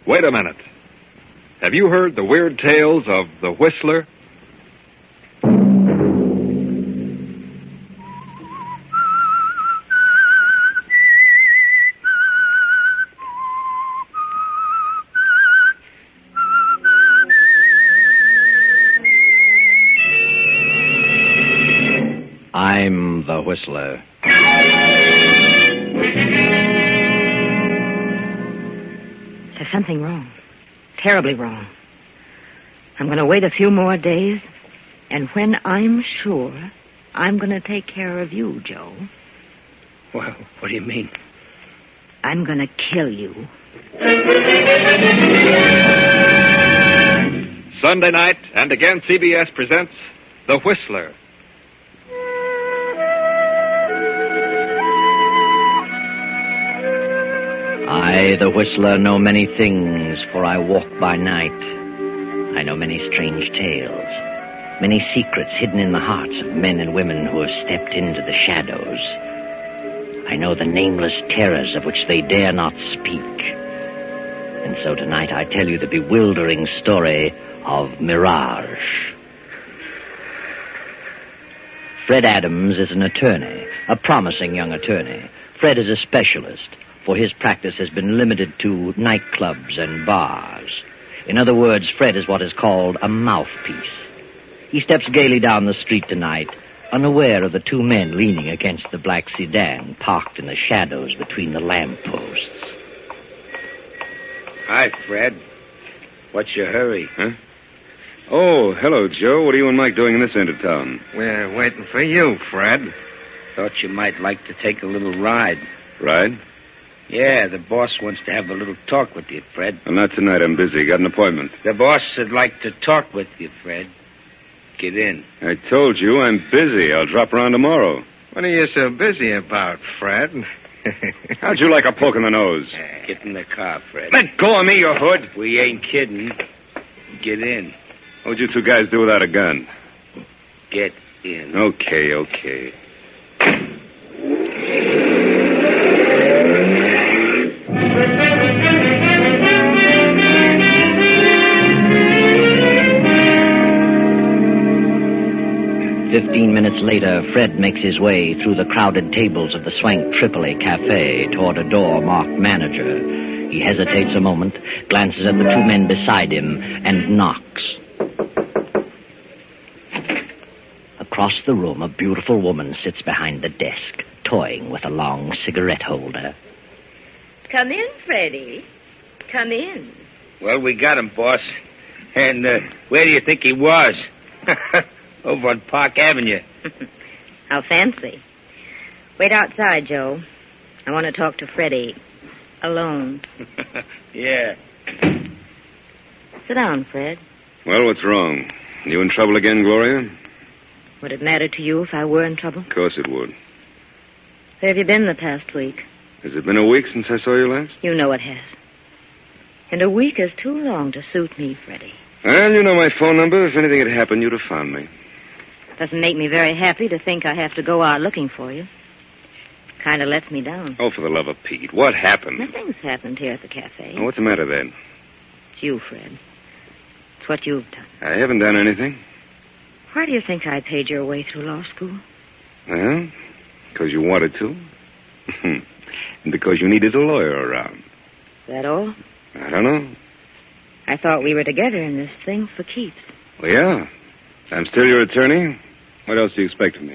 Wait a minute. Have you heard the weird tales of the Whistler? I'm the Whistler. There's something wrong. Terribly wrong. I'm going to wait a few more days, and when I'm sure, I'm going to take care of you, Joe. Well, what do you mean? I'm going to kill you. Sunday night, and again CBS presents The Whistler. I, the Whistler, know many things, for I walk by night. I know many strange tales, many secrets hidden in the hearts of men and women who have stepped into the shadows. I know the nameless terrors of which they dare not speak. And so tonight I tell you the bewildering story of Mirage. Fred Adams is an attorney, a promising young attorney. Fred is a specialist, for his practice has been limited to nightclubs and bars. In other words, Fred is what is called a mouthpiece. He steps gaily down the street tonight, unaware of the two men leaning against the black sedan parked in the shadows between the lampposts. Hi, Fred. What's your hurry? Huh? Oh, hello, Joe. What are you and Mike doing in this end of town? We're waiting for you, Fred. Thought you might like to take a little ride. Ride? Yeah, the boss wants to have a little talk with you, Fred. Well, not tonight. I'm busy. Got an appointment. The boss would like to talk with you, Fred. Get in. I told you I'm busy. I'll drop around tomorrow. What are you so busy about, Fred? How'd you like a poke in the nose? Get in the car, Fred. Let go of me, you hood. We ain't kidding. Get in. What'd you two guys do without a gun? Get in. Okay. 15 minutes later, Fred makes his way through the crowded tables of the Swank Tripoli Cafe toward a door marked manager. He hesitates a moment, glances at the two men beside him, and knocks. Across the room, a beautiful woman sits behind the desk, toying with a long cigarette holder. Come in, Freddie. Come in. Well, we got him, boss. And where do you think he was? Over on Park Avenue. How fancy. Wait outside, Joe. I want to talk to Freddie. Alone. Yeah. Sit down, Fred. Well, what's wrong? You in trouble again, Gloria? Would it matter to you if I were in trouble? Of course it would. Where have you been the past week? Has it been a week since I saw you last? You know it has. And a week is too long to suit me, Freddie. Well, you know my phone number. If anything had happened, you'd have found me. Doesn't make me very happy to think I have to go out looking for you. Kind of lets me down. Oh, for the love of Pete. What happened? Nothing's happened here at the cafe. Oh, what's the matter then? It's you, Fred. It's what you've done. I haven't done anything. Why do you think I paid your way through law school? Well, because you wanted to. And because you needed a lawyer around. Is that all? I don't know. I thought we were together in this thing for keeps. Well, yeah. I'm still your attorney. What else do you expect of me?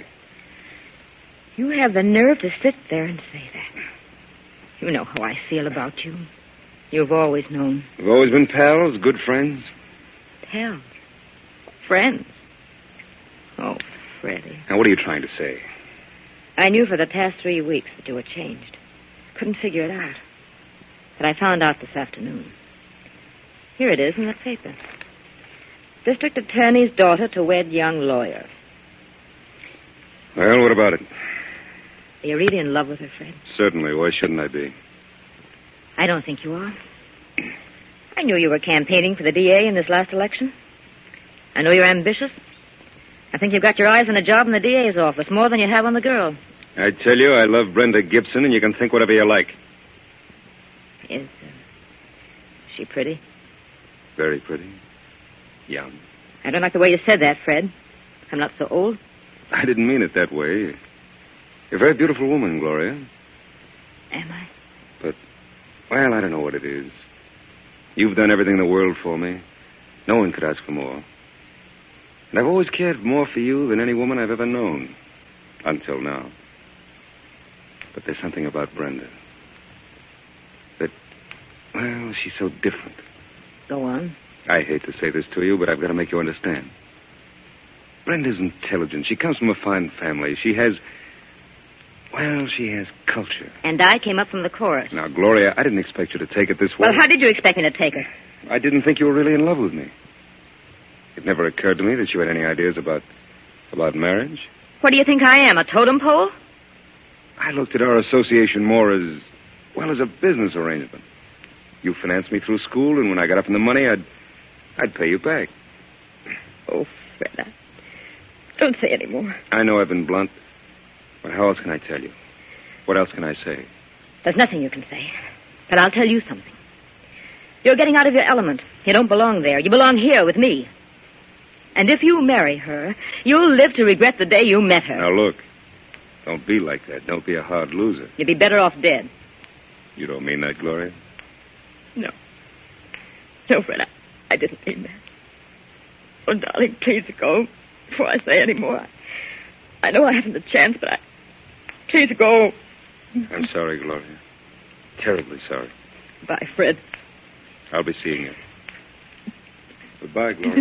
You have the nerve to sit there and say that. You know how I feel about you. You've always known. We've always been pals, good friends. Pals. Friends. Oh, Freddie. Now, what are you trying to say? I knew for the past 3 weeks that you were changed. Couldn't figure it out. But I found out this afternoon. Here it is in the paper. District Attorney's daughter to wed young lawyer. Well, what about it? Are you really in love with her, Fred? Certainly. Why shouldn't I be? I don't think you are. I knew you were campaigning for the DA in this last election. I know you're ambitious. I think you've got your eyes on a job in the DA's office, more than you have on the girl. I tell you, I love Brenda Gibson, and you can think whatever you like. Is she she pretty? Very pretty. Young. I don't like the way you said that, Fred. I'm not so old. I didn't mean it that way. You're a very beautiful woman, Gloria. Am I? But, well, I don't know what it is. You've done everything in the world for me. No one could ask for more. And I've always cared more for you than any woman I've ever known. Until now. But there's something about Brenda. That, well, she's so different. Go on. I hate to say this to you, but I've got to make you understand. Brenda's intelligent. She comes from a fine family. She has culture. And I came up from the chorus. Now, Gloria, I didn't expect you to take it this way. Well, how did you expect me to take her? I didn't think you were really in love with me. It never occurred to me that you had any ideas about marriage. What do you think I am, a totem pole? I looked at our association more as a business arrangement. You financed me through school, and when I got up in the money, I'd pay you back. Oh, Fred, don't say any more. I know I've been blunt, but how else can I tell you? What else can I say? There's nothing you can say, but I'll tell you something. You're getting out of your element. You don't belong there. You belong here with me. And if you marry her, you'll live to regret the day you met her. Now, look. Don't be like that. Don't be a hard loser. You'd be better off dead. You don't mean that, Gloria? No. No, Fred, I didn't mean that. Oh, darling, please go before I say any more. I know I haven't a chance, but please go. I'm sorry, Gloria. Terribly sorry. Bye, Fred. I'll be seeing you. Goodbye, Gloria.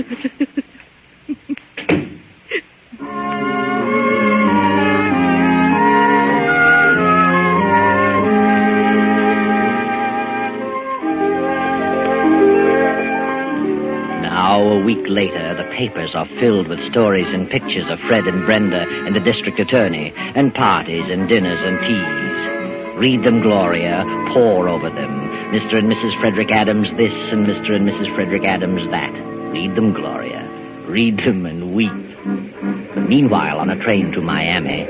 Now, a week later, the papers are filled with stories and pictures of Fred and Brenda and the district attorney, and parties and dinners and teas. Read them, Gloria. Pore over them. Mr. and Mrs. Frederick Adams this and Mr. and Mrs. Frederick Adams that. Read them, Gloria. Read them and weep. Meanwhile, on a train to Miami.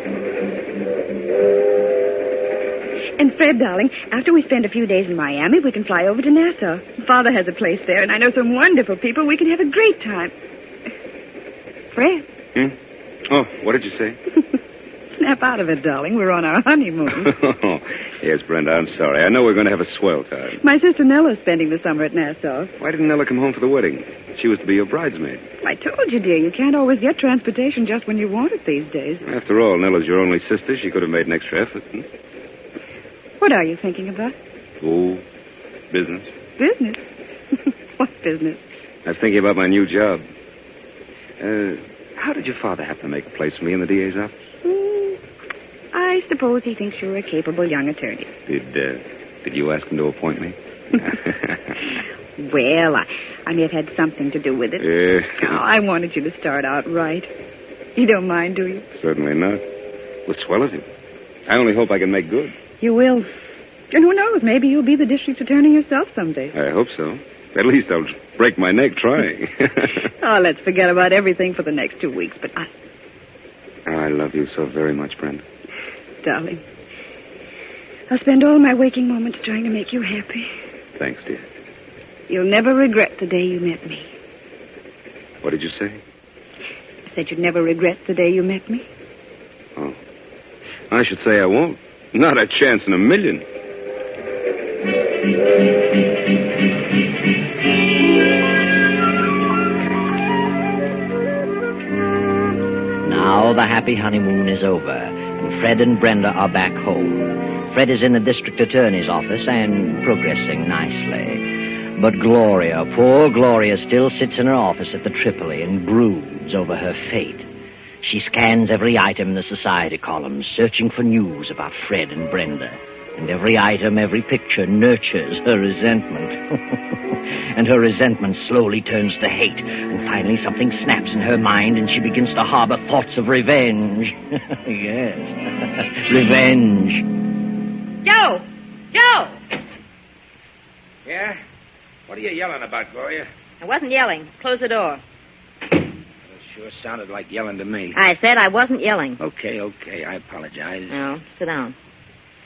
And Fred, darling, after we spend a few days in Miami, we can fly over to Nassau. Father has a place there, and I know some wonderful people. We can have a great time. Fred? Oh, what did you say? Snap out of it, darling. We're on our honeymoon. Yes, Brenda, I'm sorry. I know we're going to have a swell time. My sister Nella's spending the summer at Nassau. Why didn't Nella come home for the wedding? She was to be your bridesmaid. I told you, dear, you can't always get transportation just when you want it these days. After all, Nella's your only sister. She could have made an extra effort. What are you thinking about? Oh, business. Business? What business? I was thinking about my new job. How did your father happen to make a place for me in the DA's office? I suppose he thinks you're a capable young attorney. Did you ask him to appoint me? Well, I may have had something to do with it. I wanted you to start out right. You don't mind, do you? Certainly not. What's swell of you? I only hope I can make good. You will. And who knows, maybe you'll be the district attorney yourself someday. I hope so. At least I'll break my neck trying. Oh, let's forget about everything for the next 2 weeks, but I love you so very much, Brenda. Darling, I'll spend all my waking moments trying to make you happy. Thanks, dear. You'll never regret the day you met me. What did you say? I said you'd never regret the day you met me. Oh. I should say I won't. Not a chance in a million. Now the happy honeymoon is over, and Fred and Brenda are back home. Fred is in the district attorney's office and progressing nicely. But Gloria, poor Gloria, still sits in her office at the Tripoli and broods over her fate. She scans every item in the society columns, searching for news about Fred and Brenda. And every item, every picture nurtures her resentment. And her resentment slowly turns to hate. And finally something snaps in her mind and she begins to harbor thoughts of revenge. Yes, revenge. Joe! Joe! Yeah? What are you yelling about, Gloria? I wasn't yelling. Close the door. Sure sounded like yelling to me. I said I wasn't yelling. Okay. I apologize. No, sit down.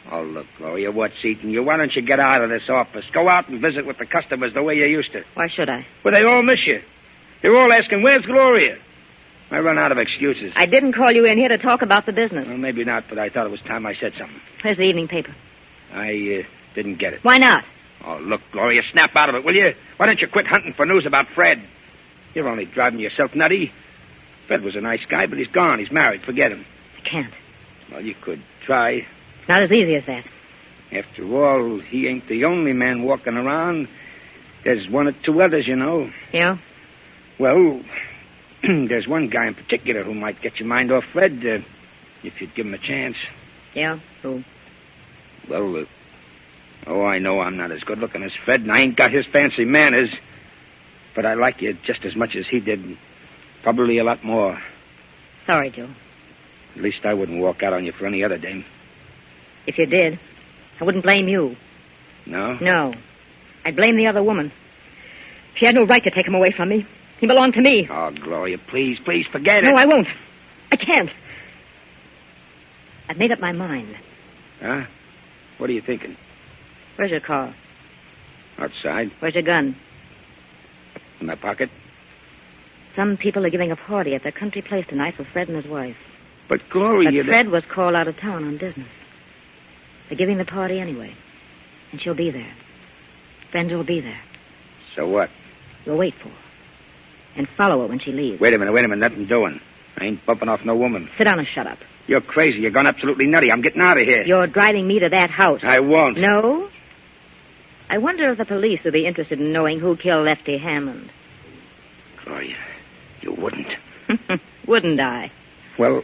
Oh, look, Gloria, what's eating you? Why don't you get out of this office? Go out and visit with the customers the way you used to. Why should I? Well, they all miss you. They're all asking, where's Gloria? I run out of excuses. I didn't call you in here to talk about the business. Well, maybe not, but I thought it was time I said something. Where's the evening paper? I didn't get it. Why not? Oh, look, Gloria, snap out of it, will you? Why don't you quit hunting for news about Fred? You're only driving yourself nutty. Fred was a nice guy, but he's gone. He's married. Forget him. I can't. Well, you could try. Not as easy as that. After all, he ain't the only man walking around. There's one or two others, you know. Yeah? Well, there's one guy in particular who might get your mind off Fred, if you'd give him a chance. Yeah? Who? Well, I know I'm not as good looking as Fred, and I ain't got his fancy manners. But I like you just as much as he did. Probably a lot more. Sorry, Joe. At least I wouldn't walk out on you for any other dame. If you did, I wouldn't blame you. No? No. I'd blame the other woman. She had no right to take him away from me. He belonged to me. Oh, Gloria, please forget it. No, I won't. I can't. I've made up my mind. Huh? What are you thinking? Where's your car? Outside. Where's your gun? In my pocket. Some people are giving a party at their country place tonight for Fred and his wife. But, Gloria... But Fred was called out of town on business. They're giving the party anyway. And she'll be there. Brenda will be there. So what? You'll wait for her. And follow her when she leaves. Wait a minute. Nothing doing. I ain't bumping off no woman. Sit down and shut up. You're crazy. You're gone absolutely nutty. I'm getting out of here. You're driving me to that house. I won't. No? I wonder if the police would be interested in knowing who killed Lefty Hammond. Gloria, you wouldn't. Wouldn't I? Well...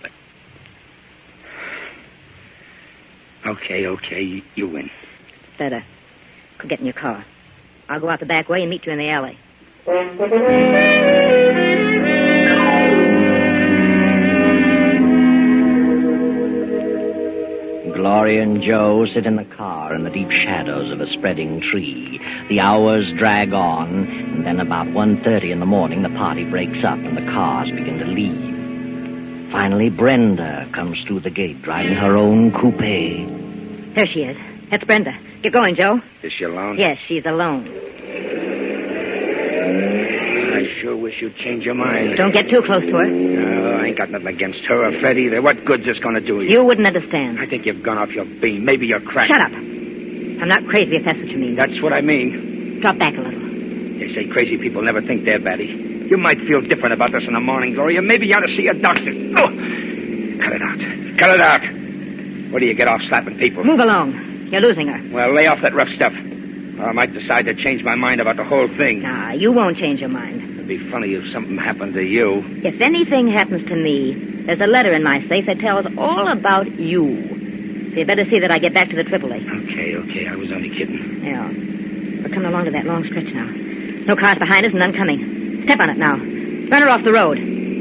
Okay. You win. Better. Go get in your car. I'll go out the back way and meet you in the alley. Gloria and Joe sit in the car in the deep shadows of a spreading tree. The hours drag on, and then about 1:30 in the morning, the party breaks up and the cars begin to leave. Finally, Brenda comes through the gate, driving her own coupe. There she is. That's Brenda. Get going, Joe. Is she alone? Yes, she's alone. I sure wish you'd change your mind. Don't get too close to her. No, I ain't got nothing against her or Fred either. What good's this going to do you? You wouldn't understand. I think you've gone off your beam. Maybe you're cracked. Shut up. I'm not crazy, if that's what you mean. That's what I mean. Drop back a little. They say crazy people never think they're batty. You might feel different about this in the morning, Gloria. Maybe you ought to see a doctor. Oh! Cut it out. What do you get off slapping people? Move along. You're losing her. Well, lay off that rough stuff. Or I might decide to change my mind about the whole thing. Nah, you won't change your mind. It'd be funny if something happened to you. If anything happens to me, there's a letter in my safe that tells all about you. So you better see that I get back to the AAA. Okay. I was only kidding. Yeah. We're coming along to that long stretch now. No cars behind us and none coming. Step on it now. Run her off the road.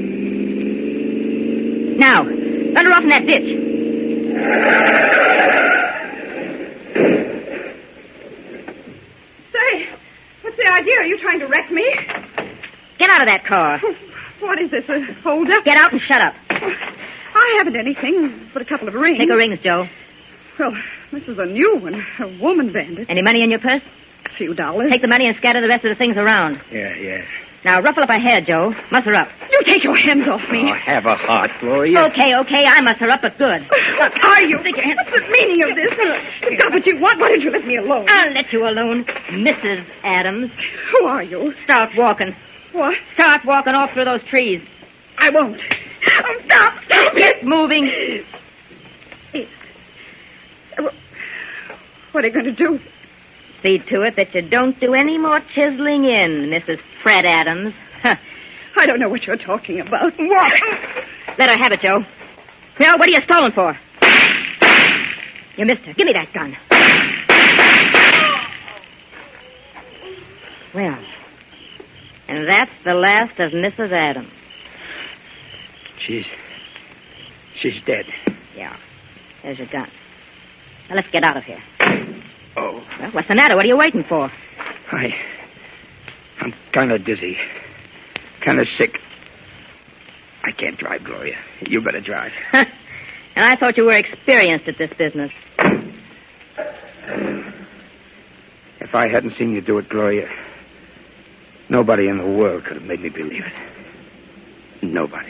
Now, run her off in that ditch. Say, what's the idea? Are you trying to wreck me? Get out of that car. What is this, a hold-up? Get out and shut up. I haven't anything but a couple of rings. Take her rings, Joe. Well, this is a new one, a woman bandit. Any money in your purse? A few dollars. Take the money and scatter the rest of the things around. Yeah. Now, ruffle up her hair, Joe. Muss her up. You take your hands off me. Oh, have a heart, Gloria. Okay. I muss her up, but good. What are you? What's the meaning of this? You got what you want. Why did you let me alone? I'll let you alone, Mrs. Adams. Who are you? Start walking. What? Start walking off through those trees. I won't. Oh, stop it. Get moving. What are you going to do? See to it that you don't do any more chiseling in, Mrs. Fred Adams. I don't know what you're talking about. Walk. Let her have it, Joe. Well, what are you stolen for? You missed her. Give me that gun. Well, and that's the last of Mrs. Adams. She's dead. Yeah. There's your gun. Now, let's get out of here. Oh. Well, what's the matter? What are you waiting for? I'm kind of dizzy. Kind of sick. I can't drive, Gloria. You better drive. And I thought you were experienced at this business. If I hadn't seen you do it, Gloria, nobody in the world could have made me believe it. Nobody.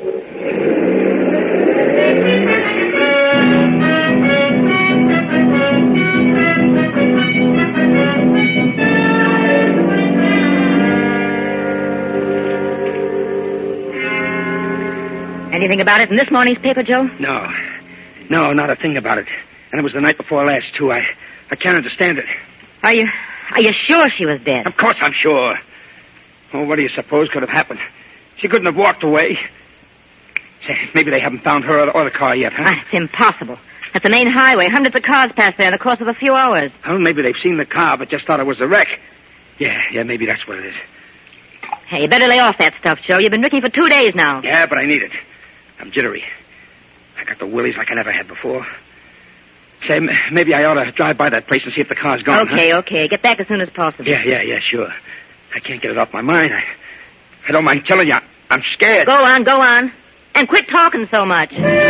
Anything about it in this morning's paper, Joe? No, not a thing about it. And it was the night before last, too. I can't understand it. Are you sure she was dead? Of course I'm sure. Oh, what do you suppose could have happened? She couldn't have walked away. Say, maybe they haven't found her or the car yet, huh? It's impossible. That's the main highway. Hundreds of cars pass there in the course of a few hours. Well, maybe they've seen the car, but just thought it was a wreck. Yeah, maybe that's what it is. Hey, you better lay off that stuff, Joe. You've been drinking for 2 days now. Yeah, but I need it. I'm jittery. I got the willies like I never had before. Say, maybe I ought to drive by that place and see if the car's gone. Okay. Get back as soon as possible. Yeah, sure. I can't get it off my mind. I don't mind telling you, I'm scared. Go on. And quit talking so much.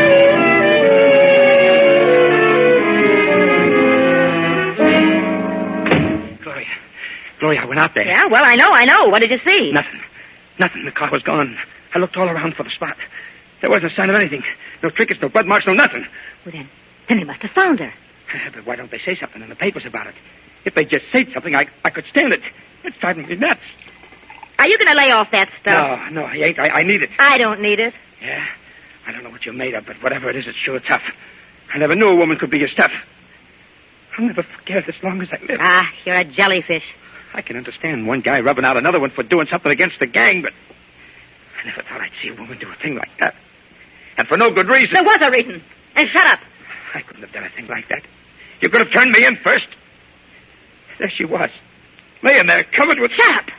Gloria, I went out there. Yeah, well, I know. What did you see? Nothing. The car was gone. I looked all around for the spot. There wasn't a sign of anything. No trinkets, no blood marks, no nothing. Well, then they must have found her. But why don't they say something in the papers about it? If they just said something, I could stand it. It's driving me nuts. Are you going to lay off that stuff? No, I ain't. I need it. I don't need it. Yeah? I don't know what you're made of, but whatever it is, it's sure tough. I never knew a woman could be as tough. I'll never forget it as long as I live. You're a jellyfish. I can understand one guy rubbing out another one for doing something against the gang, but I never thought I'd see a woman do a thing like that. And for no good reason. There was a reason. And shut up. I couldn't have done a thing like that. You could have turned me in first. There she was, laying there, covered with... Shut up.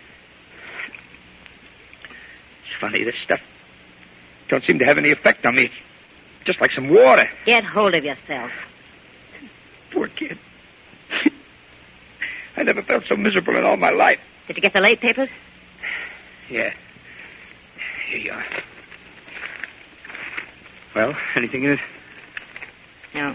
It's funny, this stuff don't seem to have any effect on me. It's just like some water. Get hold of yourself. Poor kid. I never felt so miserable in all my life. Did you get the late papers? Yeah. Here you are. Well, anything in it? No.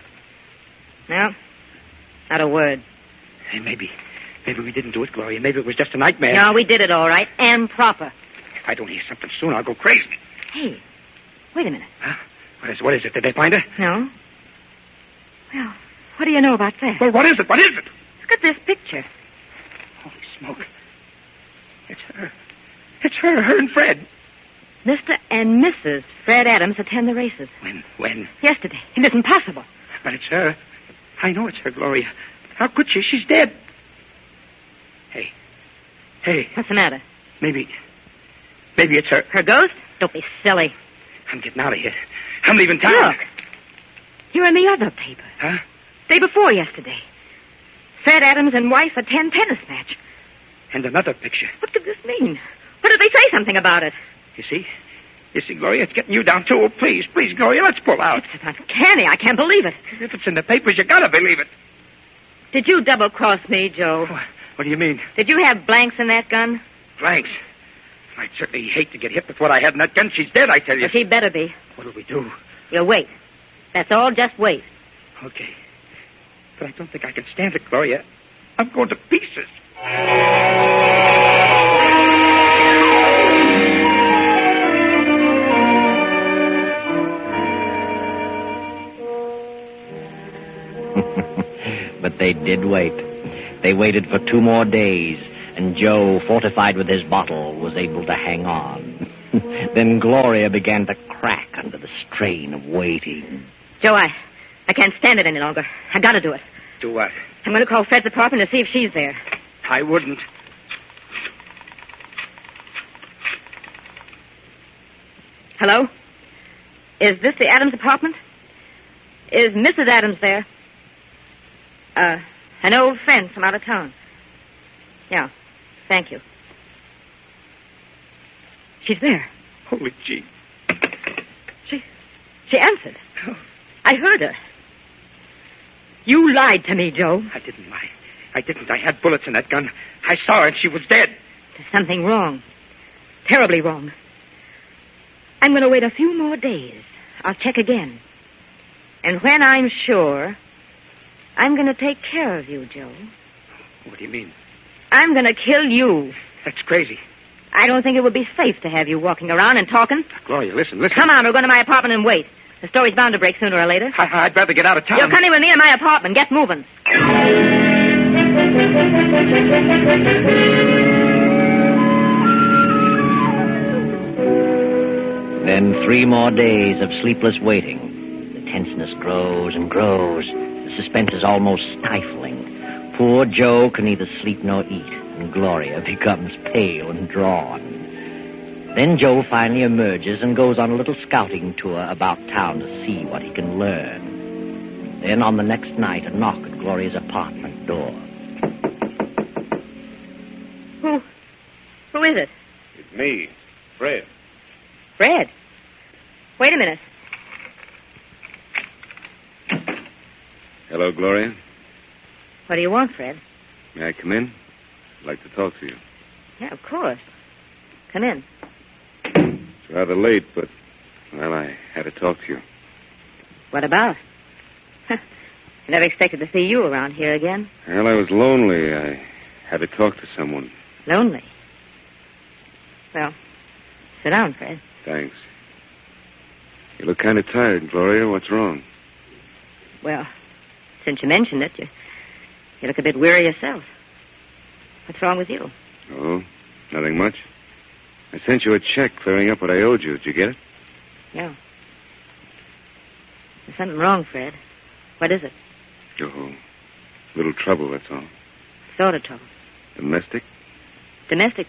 Not a word. Hey, maybe we didn't do it, Gloria. Maybe it was just a nightmare. No, we did it all right, and proper. If I don't hear something soon, I'll go crazy. Hey, wait a minute. Huh? What is it? Did they find her? No. Well, what do you know about that? Well, what is it? Look at this picture. Holy smoke. It's her and Fred. Mr. and Mrs. Fred Adams attend the races. When? Yesterday. It isn't possible. But it's her. I know it's her, Gloria. How could she? She's dead. Hey. What's the matter? Maybe it's her. Her ghost? Don't be silly. I'm getting out of here. I'm leaving town. Look. You're in the other paper. Huh? Day before yesterday. Fred Adams and wife attend tennis match. And another picture. What could this mean? What did they say something about it? You see, Gloria, it's getting you down, too. Oh, please, Gloria, let's pull out. It's uncanny. I can't believe it. If it's in the papers, you gotta believe it. Did you double-cross me, Joe? What do you mean? Did you have blanks in that gun? Blanks? I'd certainly hate to get hit with what I had in that gun. She's dead, I tell you. Well, she better be. What'll we do? You'll wait. That's all, just wait. Okay. But I don't think I can stand it, Gloria. I'm going to pieces. But they did wait. They waited for 2 more days, and Joe, fortified with his bottle, was able to hang on. Then Gloria began to crack under the strain of waiting. Joe, I can't stand it any longer. I gotta do it. Do what? I'm going to call Fred's apartment to see if she's there. I wouldn't. Hello? Is this the Adams apartment? Is Mrs. Adams there? An old friend from out of town. Yeah, thank you. She's there. Holy gee. She answered. Oh. I heard her. You lied to me, Joe. I didn't lie. I had bullets in that gun. I saw her and she was dead. There's something wrong. Terribly wrong. I'm going to wait a few more days. I'll check again. And when I'm sure, I'm going to take care of you, Joe. What do you mean? I'm going to kill you. That's crazy. I don't think it would be safe to have you walking around and talking. Gloria, listen. Come on, we're going to my apartment and wait. The story's bound to break sooner or later. I'd rather get out of town. You're coming with me to my apartment. Get moving. Then 3 more days of sleepless waiting. The tenseness grows and grows. The suspense is almost stifling. Poor Joe can neither sleep nor eat, and Gloria becomes pale and drawn. Then Joe finally emerges and goes on a little scouting tour about town to see what he can learn. Then on the next night, a knock at Gloria's apartment door. Who is it? It's me, Fred. Fred. Wait a minute. Hello, Gloria. What do you want, Fred? May I come in? I'd like to talk to you. Yeah, of course. Come in. It's rather late, but, well, I had to talk to you. What about? I never expected to see you around here again. Well, I was lonely. I had to talk to someone. Lonely? Well, sit down, Fred. Thanks. You look kind of tired, Gloria. What's wrong? Well, since you mentioned it, you look a bit weary yourself. What's wrong with you? Oh, nothing much. I sent you a check clearing up what I owed you. Did you get it? Yeah. There's something wrong, Fred. What is it? Oh, little trouble, that's all. Sort of trouble. Domestic? Domestic?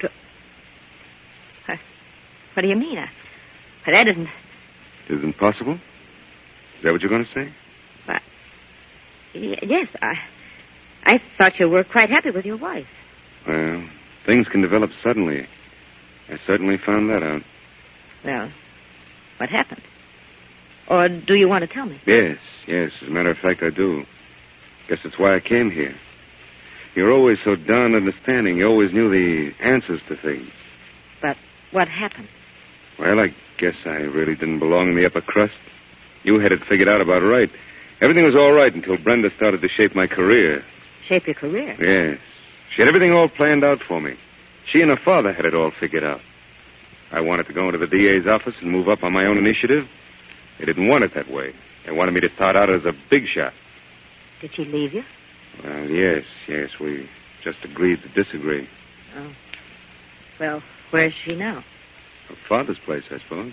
What do you mean? That isn't... It isn't possible? Is that what you're going to say? Well, yes, I thought you were quite happy with your wife. Well, things can develop suddenly. I certainly found that out. Well, what happened? Or do you want to tell me? Yes. As a matter of fact, I do. Guess that's why I came here. You're always so darn understanding. You always knew the answers to things. But what happened? Well, I guess I really didn't belong in the upper crust. You had it figured out about right. Everything was all right until Brenda started to shape my career. Shape your career? Yes. She had everything all planned out for me. She and her father had it all figured out. I wanted to go into the DA's office and move up on my own initiative. They didn't want it that way. They wanted me to start out as a big shot. Did she leave you? Well, yes. We just agreed to disagree. Oh. Well, where's she now? Her father's place, I suppose.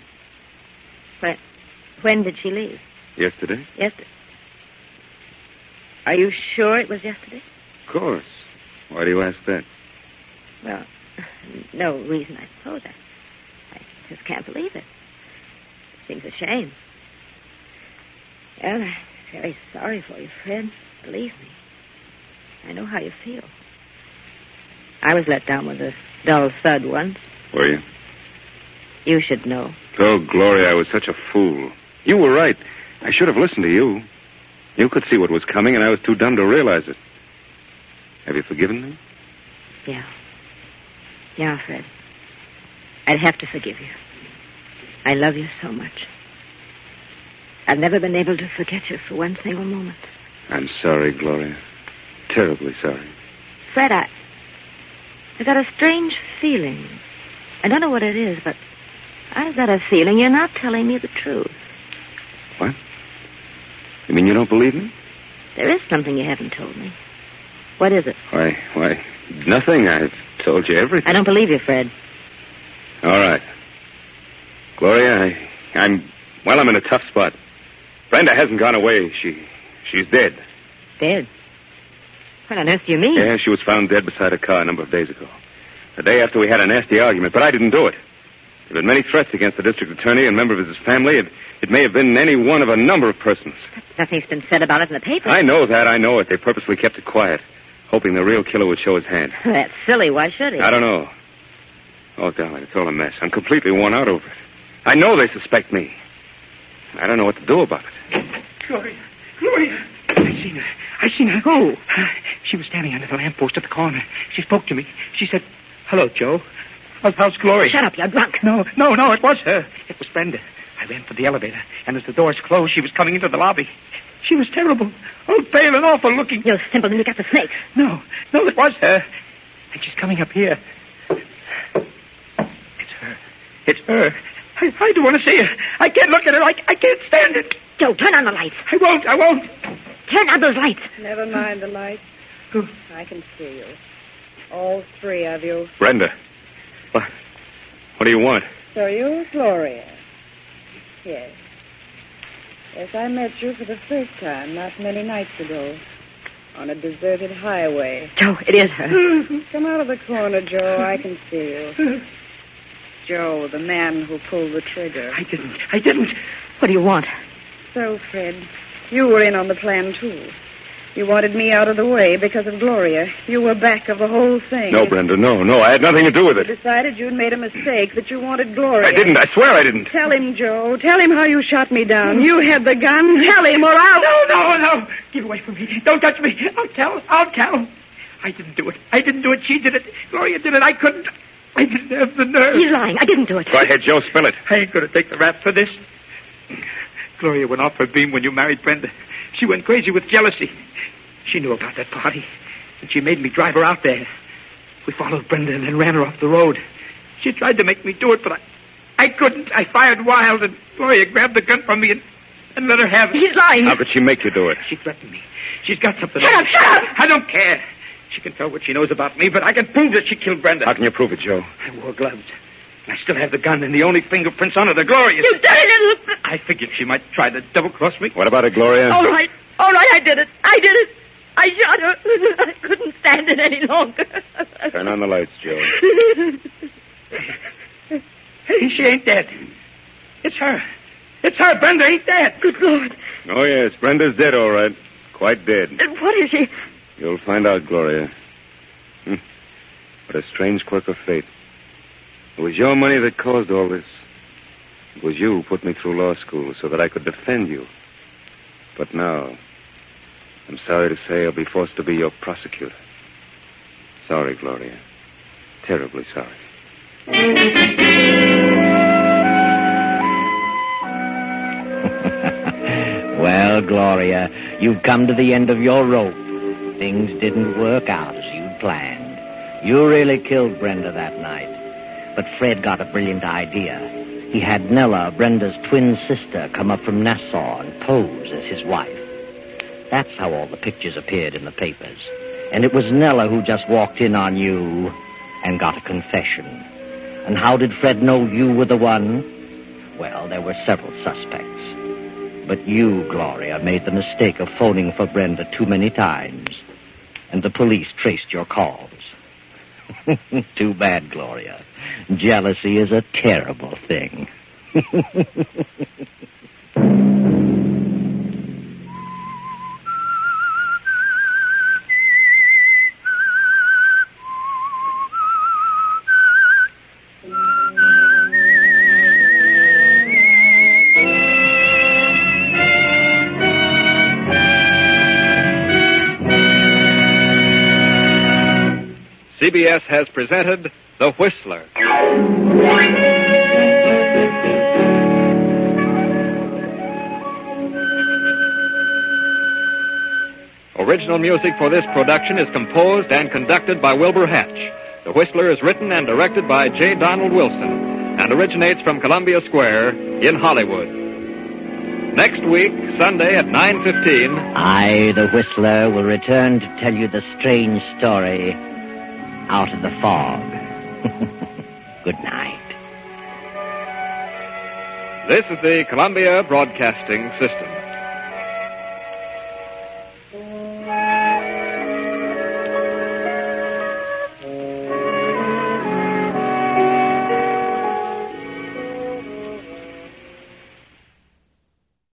When did she leave? Yesterday? Yesterday. Are you sure it was yesterday? Of course. Why do you ask that? Well, no reason, I suppose. I just can't believe it. It seems a shame. Well, I'm very sorry for you, Fred. Believe me. I know how you feel. I was let down with a dull thud once. Were you? You should know. Oh, Gloria, I was such a fool. You were right. I should have listened to you. You could see what was coming, and I was too dumb to realize it. Have you forgiven me? Yeah. Yeah, Fred. I'd have to forgive you. I love you so much. I've never been able to forget you for one single moment. I'm sorry, Gloria. Terribly sorry. Fred, I got a strange feeling. I don't know what it is, but I've got a feeling you're not telling me the truth. What? You mean you don't believe me? There is something you haven't told me. What is it? Why, nothing. I've told you everything. I don't believe you, Fred. All right. Gloria, I'm in a tough spot. Brenda hasn't gone away. She's dead. Dead? What on earth do you mean? Yeah, she was found dead beside a car a number of days ago. The day after we had a nasty argument, but I didn't do it. There have been many threats against the district attorney and a member of his family. It may have been any one of a number of persons. Nothing's been said about it in the paper. I know that. I know it. They purposely kept it quiet, hoping the real killer would show his hand. That's silly. Why should he? I don't know. Oh, darling, it's all a mess. I'm completely worn out over it. I know they suspect me. I don't know what to do about it. Gloria! I seen her. Who? She was standing under the lamppost at the corner. She spoke to me. She said, "Hello, Joe. How's Gloria?" Shut up, you're drunk. No, it was her. It was Brenda. I ran for the elevator, and as the doors closed, she was coming into the lobby. She was terrible. Old, pale, and awful looking. You're simple and you got the snakes. No, it was her. And she's coming up here. It's her. I don't want to see her. I can't look at her. I can't stand it. Joe, turn on the lights. I won't. Turn on those lights. Never mind the lights. I can see you. All three of you. Brenda. What do you want? So you're Gloria. Yes. Yes, I met you for the first time not many nights ago. On a deserted highway. Joe, it is her. Come out of the corner, Joe. I can see you. Joe, the man who pulled the trigger. I didn't. What do you want? So, Fred, you were in on the plan, too. You wanted me out of the way because of Gloria. You were back of the whole thing. No, Brenda, no. I had nothing to do with it. You decided you'd made a mistake, that you wanted Gloria. I didn't. I swear I didn't. Tell him, Joe. Tell him how you shot me down. You had the gun. Tell him or I'll... No. Get away from me. Don't touch me. I'll tell. I didn't do it. She did it. Gloria did it. I couldn't. I didn't have the nerve. He's lying. I didn't do it. Go ahead, Joe. Spill it. I ain't going to take the rap for this. Gloria went off her beam when you married Brenda. She went crazy with jealousy. She knew about that party, and she made me drive her out there. We followed Brenda and then ran her off the road. She tried to make me do it, but I couldn't. I fired wild, and Gloria grabbed the gun from me and let her have it. He's lying. How could she make you do it? She threatened me. She's got something. Shut up! I don't care. She can tell what she knows about me, but I can prove that she killed Brenda. How can you prove it, Joe? I wore gloves. And I still have the gun, and the only fingerprints on it are Gloria's. You dirty little... I figured she might try to double-cross me. What about it, Gloria? All right, I did it. I shot her. I couldn't stand it any longer. Turn on the lights, Joe. Hey, she ain't dead. It's her. Brenda ain't dead. Good Lord. Oh, yes, Brenda's dead, all right. Quite dead. What is she? You'll find out, Gloria. What a strange quirk of fate. It was your money that caused all this. It was you who put me through law school so that I could defend you. But now, I'm sorry to say I'll be forced to be your prosecutor. Sorry, Gloria. Terribly sorry. Well, Gloria, you've come to the end of your rope. Things didn't work out as you'd planned. You really killed Brenda that night. But Fred got a brilliant idea. He had Nella, Brenda's twin sister, come up from Nassau and pose as his wife. That's how all the pictures appeared in the papers. And it was Nella who just walked in on you and got a confession. And how did Fred know you were the one? Well, there were several suspects. But you, Gloria, made the mistake of phoning for Brenda too many times. And the police traced your calls. Too bad, Gloria. Jealousy is a terrible thing. CBS has presented The Whistler. Original music for this production is composed and conducted by Wilbur Hatch. The Whistler is written and directed by J. Donald Wilson and originates from Columbia Square in Hollywood. Next week, Sunday at 9:15... I, the Whistler, will return to tell you the strange story out of the fog. Good night. This is the Columbia Broadcasting System.